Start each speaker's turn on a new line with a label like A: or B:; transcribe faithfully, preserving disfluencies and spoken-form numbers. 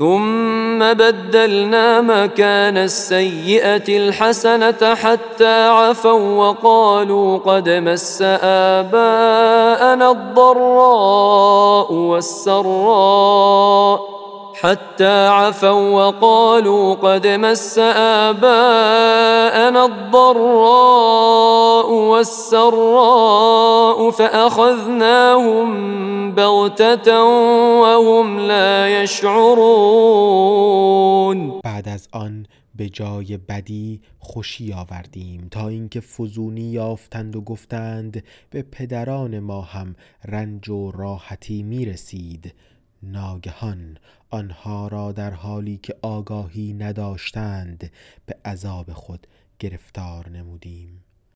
A: ثم بدلنا مكان السيئة الحسنة حتى عفوا وقالوا قد مس آباءنا الضراء والسراء حتى عفوا وقالوا قد مس آباءنا الضراء والسراء فأخذناهم بغتة وهم لا يشعرون.
B: بعد از آن به جای بدی خوشی آوردیم تا اینکه فزونی یافتند و گفتند به پدران ما هم رنج و راحتی می رسید. ناگهان آنها را در حالی که آگاهی نداشتند به عذاب خود گرفتار نمودیم.